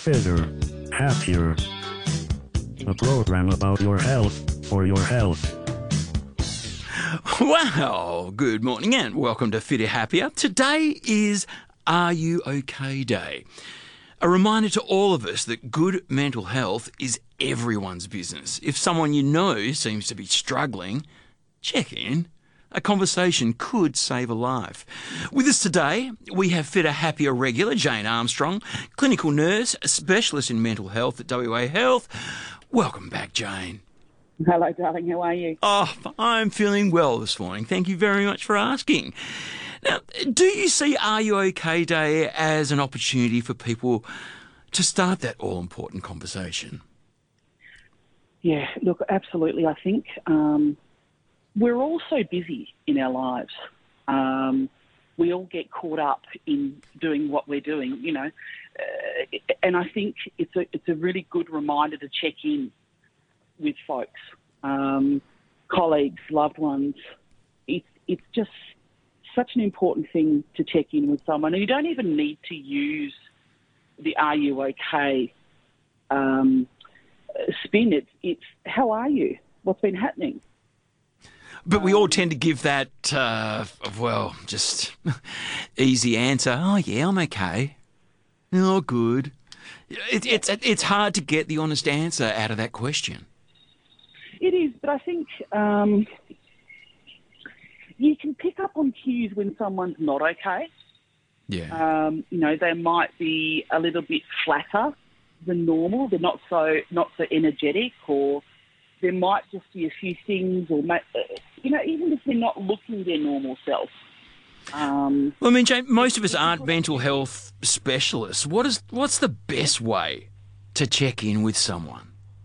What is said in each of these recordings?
Fitter, Happier, a program about your health for your health. Well, good morning and welcome to Fitter Happier. Today is Are You OK Day. A reminder to all of us that good mental health is everyone's business. If someone you know seems to be struggling, check in. A conversation could save a life. With us today, we have Fitter Happier regular Jane Armstrong, clinical nurse, a specialist in mental health at WA Health. Welcome back, Jane. Hello, darling. How are you? Oh, I'm feeling well this morning. Thank you very much for asking. Now, do you see Are You OK Day as an opportunity for people to start that all-important conversation? Yeah, look, absolutely. I think we're all so busy in our lives. We all get caught up in doing what we're doing, you know, and I think it's a really good reminder to check in with folks, colleagues, loved ones. It's just such an important thing to check in with someone. And you don't even need to use the Are You OK spin. It's how are you? What's been happening? But we all tend to give that, just easy answer. Oh, yeah, I'm okay. Oh, good. It's hard to get the honest answer out of that question. It is, but I think you can pick up on cues when someone's not okay. Yeah. You know, they might be a little bit flatter than normal. They're not so energetic, or there might just be a few things, or you know, even if they're not looking their normal self. Well, I mean, Jane, most of us aren't mental health specialists. What's the best way to check in with someone?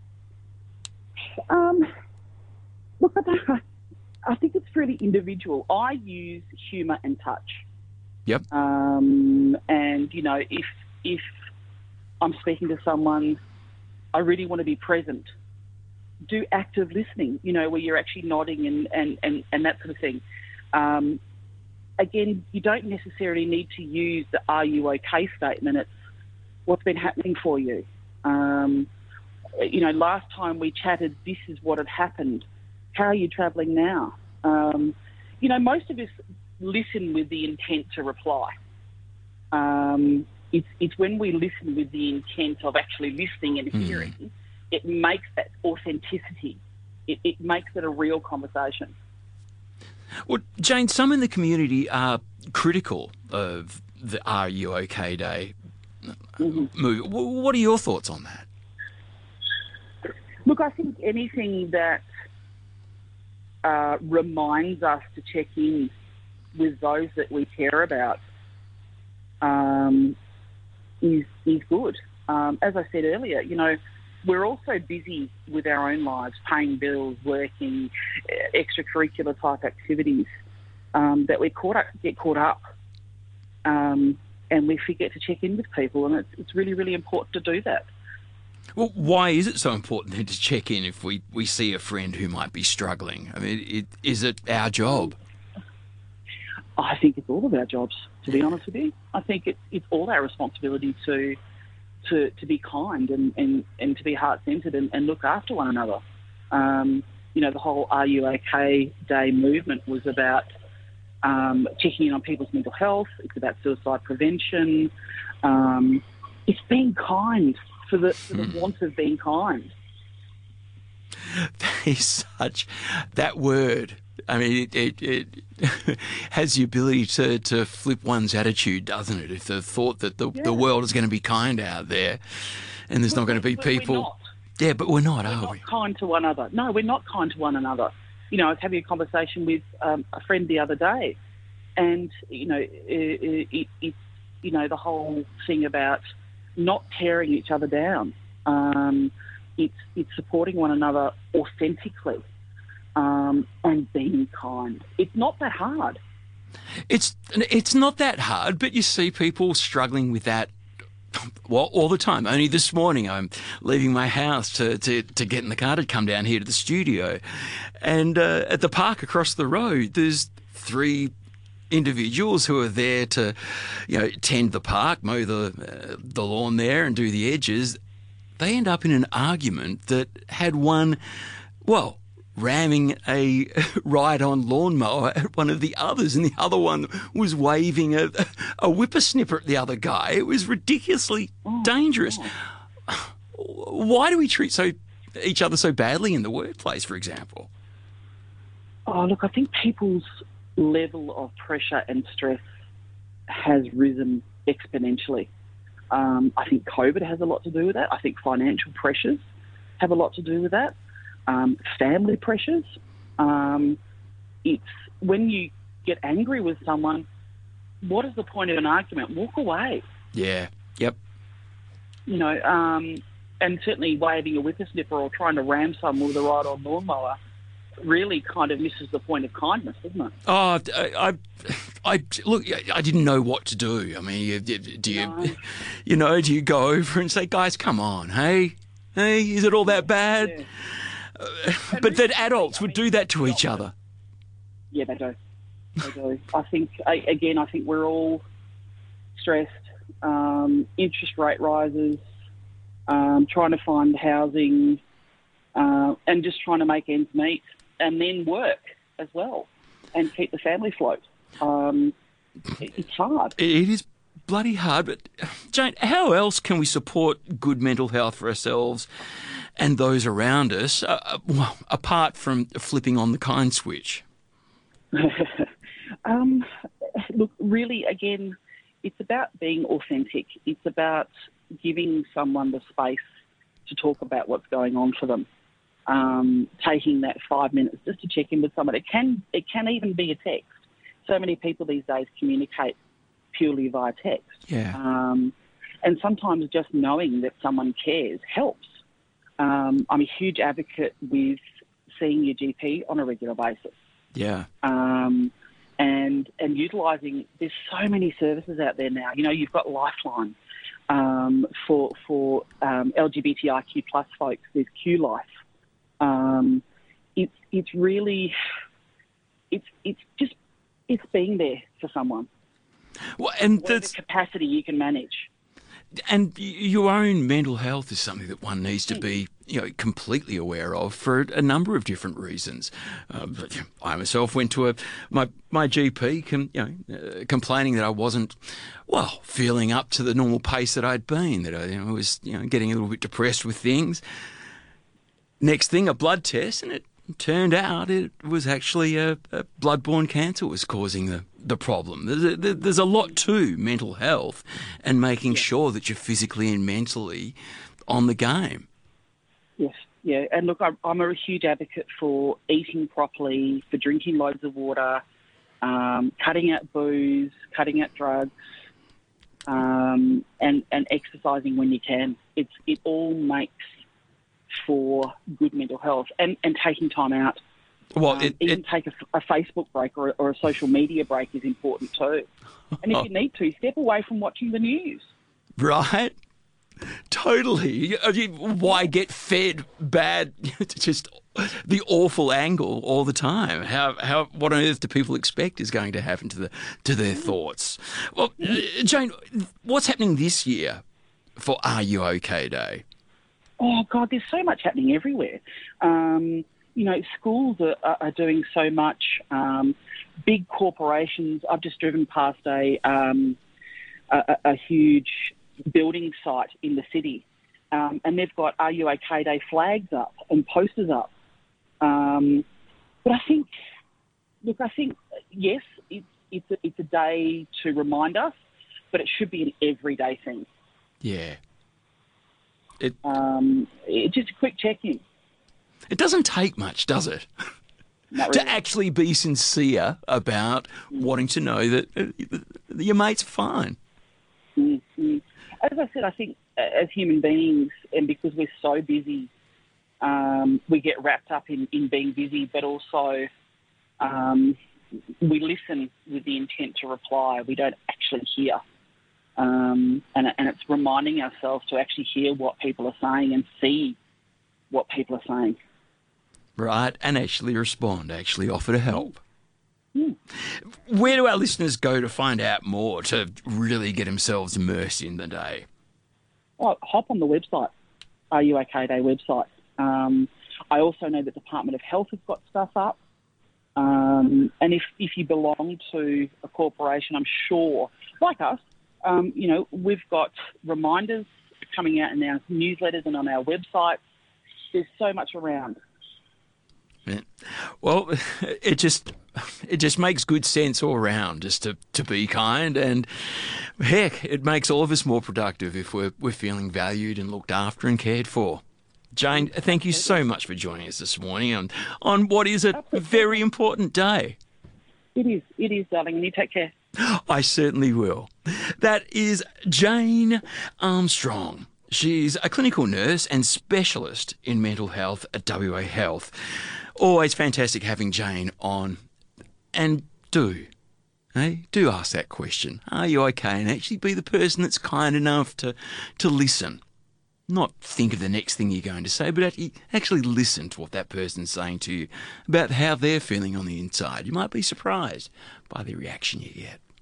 Look, I think it's really individual. I use humour and touch. Yep. And, you know, if I'm speaking to someone, I really want to be present. Do active listening, you know, where you're actually nodding and that sort of thing. Again, you don't necessarily need to use the Are You OK statement. It's what's been happening for you. You know, last time we chatted, this is what had happened. How are you travelling now? You know, most of us listen with the intent to reply. It's when we listen with the intent of actually listening and hearing, it makes that authenticity. It makes it a real conversation. Well, Jane, some in the community are critical of the Are You OK Day movement. What are your thoughts on that? Look, I think anything that reminds us to check in with those that we care about is good. As I said earlier, you know, we're also busy with our own lives, paying bills, working, extracurricular type activities, that we get caught up, and we forget to check in with people, and it's really, really important to do that. Well, why is it so important then to check in if we see a friend who might be struggling? I mean, is it our job? I think it's all of our jobs, to be honest with you. I think it's all our responsibility to be kind and to be heart-centred and look after one another. You know, the whole Are You OK Day movement was about checking in on people's mental health. It's about suicide prevention. It's being kind for the want of being kind. That is such that word. I mean, it has the ability to flip one's attitude, doesn't it? If the thought that the world is going to be kind out there and there's not going to be people. We're not. Yeah, but we're not, We're are not we? kind to one another. No, we're not kind to one another. You know, I was having a conversation with a friend the other day, and, you know, it's you know, the whole thing about not tearing each other down. It's supporting one another authentically. And being kind. It's not that hard. It's not that hard, but you see people struggling with that, well, all the time. Only this morning I'm leaving my house to get in the car to come down here to the studio. And at the park across the road, there's 3 individuals who are there to, tend the park, mow the lawn there and do the edges, they end up in an argument that had one, ramming a ride-on lawnmower at one of the others, and the other one was waving a whippersnipper at the other guy. It was ridiculously dangerous. Why do we treat each other so badly in the workplace, for example? Oh, look, I think people's level of pressure and stress has risen exponentially. I think COVID has a lot to do with that. I think financial pressures have a lot to do with that. Family pressures. It's when you get angry with someone, what is the point of an argument? Walk away. Yeah. Yep. And certainly waving a whippersnipper or trying to ram someone with a ride-on lawnmower really kind of misses the point of kindness, doesn't it? Oh, look, I didn't know what to do. I mean, do you go over and say, guys, come on, hey, is it all that bad? Yeah. But that adults would do that to each other. Yeah, they do. They do. I think we're all stressed. Interest rate rises, trying to find housing, and just trying to make ends meet, and then work as well, and keep the family afloat. It's hard. It is bloody hard, but Jane, how else can we support good mental health for ourselves and those around us, apart from flipping on the kind switch? Look, really, again, it's about being authentic. It's about giving someone the space to talk about what's going on for them. Taking that 5 minutes just to check in with someone. It can even be a text. So many people these days communicate purely via text. Yeah. And sometimes just knowing that someone cares helps. I'm a huge advocate with seeing your GP on a regular basis. Yeah. And utilising, there's so many services out there now. You've got Lifeline for LGBTIQ plus folks. There's QLife. It's really, it's being there for someone. Well, and the capacity you can manage. And your own mental health is something that one needs to be, completely aware of for a number of different reasons. I myself went to my GP, complaining that I wasn't, feeling up to the normal pace that I'd been, that I was, getting a little bit depressed with things. Next thing, a blood test, and it turned out it was actually a blood-borne cancer was causing the problem. There's a lot to mental health and making sure that you're physically and mentally on the game. Yes, yeah. And look, I'm a huge advocate for eating properly, for drinking loads of water, cutting out booze, cutting out drugs, and exercising when you can. It all makes for good mental health, and taking time out. Well, even take a Facebook break or a social media break is important too. And if you need to, step away from watching the news. Right? Totally. Why get fed bad, just the awful angle all the time? What on earth do people expect is going to happen to their thoughts? Well, Jane, what's happening this year for Are You OK Day? Oh, God, there's so much happening everywhere. Schools are doing so much. Big corporations. I've just driven past a huge building site in the city, and they've got Are You OK Day flags up and posters up. But I think, yes, it's a day to remind us, but it should be an everyday thing. Yeah. Just a quick check-in. It doesn't take much, does it? Not really. To actually be sincere about wanting to know that your mate's fine. Mm-hmm. As I said, I think as human beings, and because we're so busy, we get wrapped up in being busy, but also we listen with the intent to reply. We don't actually hear. And it's reminding ourselves to actually hear what people are saying and see what people are saying. Right, and actually respond, actually offer to help. Mm. Where do our listeners go to find out more, to really get themselves immersed in the day? Oh, hop on the website, Are You OK Day website. I also know the Department of Health has got stuff up. And if you belong to a corporation, I'm sure, like us, we've got reminders coming out in our newsletters and on our websites. There's so much around. Yeah. Well, it just makes good sense all around just to be kind, and heck, it makes all of us more productive if we're feeling valued and looked after and cared for. Jane, thank you so much for joining us this morning on what is a very important day. It is, darling, and you take care. I certainly will. That is Jane Armstrong. She's a clinical nurse and specialist in mental health at WA Health. Always fantastic having Jane on. And do ask that question. Are you okay? And actually be the person that's kind enough to listen. Not think of the next thing you're going to say, but actually listen to what that person's saying to you about how they're feeling on the inside. You might be surprised by the reaction you get.